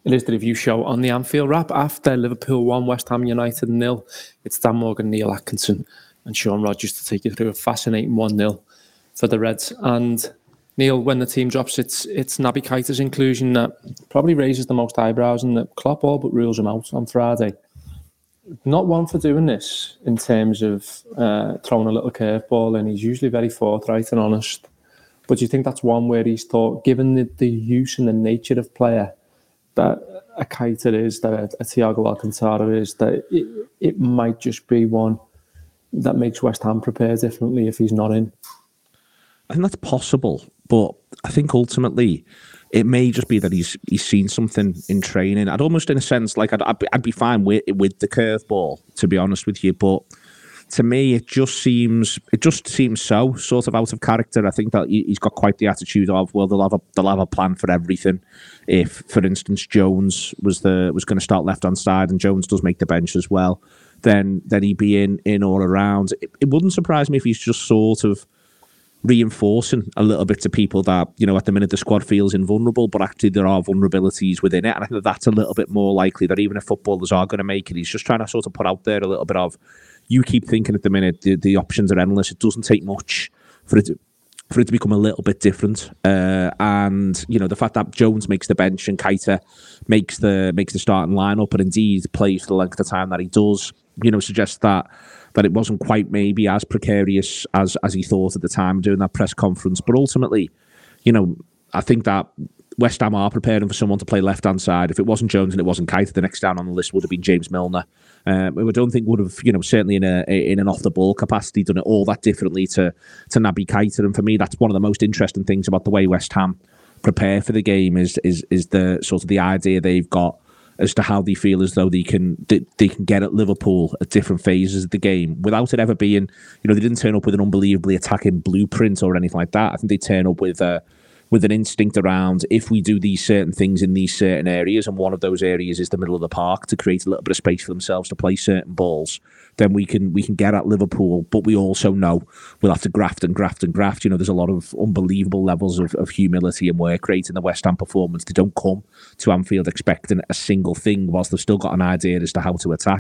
It is the review show on the Anfield Wrap. After Liverpool 1, West Ham United 0, it's Dan Morgan, Neil Atkinson and Sean Rogers to take you through a fascinating 1-0 for the Reds. And Neil, when the team drops, it's Naby Keita's inclusion that probably raises the most eyebrows, and that Klopp all but rules him out on Friday. Not one for doing this in terms of throwing a little curveball, and he's usually very forthright and honest. But do you think that's one where he's thought, given the use and the nature of player that a Keita is, that a Thiago Alcantara is, that it might just be one that makes West Ham prepare differently if he's not in? I think that's possible, but I think ultimately it may just be that he's seen something in training. I'd almost, in a sense, like I'd be fine with the curveball, to be honest with you, but to me, it just seems so sort of out of character. I think that he's got quite the attitude of, well, they'll have a plan for everything. If, for instance, Jones was going to start left hand side, and Jones does make the bench as well, then he'd be in all around. It wouldn't surprise me if he's just sort of reinforcing a little bit to people that, you know, at the minute the squad feels invulnerable, but actually there are vulnerabilities within it. And I think that's a little bit more likely, that even if footballers are going to make it, he's just trying to sort of put out there a little bit of, you keep thinking at the minute the options are endless. It doesn't take much for it to become a little bit different. And, you know, the fact that Jones makes the bench and Keita makes the starting lineup, and indeed plays for the length of time that he does, you know, suggests that it wasn't quite maybe as precarious as he thought at the time during that press conference. But ultimately, you know, I think that West Ham are preparing for someone to play left-hand side. If it wasn't Jones and it wasn't Keita, the next down on the list would have been James Milner. I don't think would have, you know, certainly in an off-the-ball capacity, done it all that differently to Naby Keita. And for me, that's one of the most interesting things about the way West Ham prepare for the game is the sort of the idea they've got as to how they feel as though they can get at Liverpool at different phases of the game without it ever being, you know, they didn't turn up with an unbelievably attacking blueprint or anything like that. I think they turn up with an instinct around, if we do these certain things in these certain areas, and one of those areas is the middle of the park, to create a little bit of space for themselves to play certain balls, then we can get at Liverpool. But we also know we'll have to graft and graft and graft. You know, there's a lot of unbelievable levels of humility and work rate in the West Ham performance. They don't come to Anfield expecting a single thing, whilst they've still got an idea as to how to attack.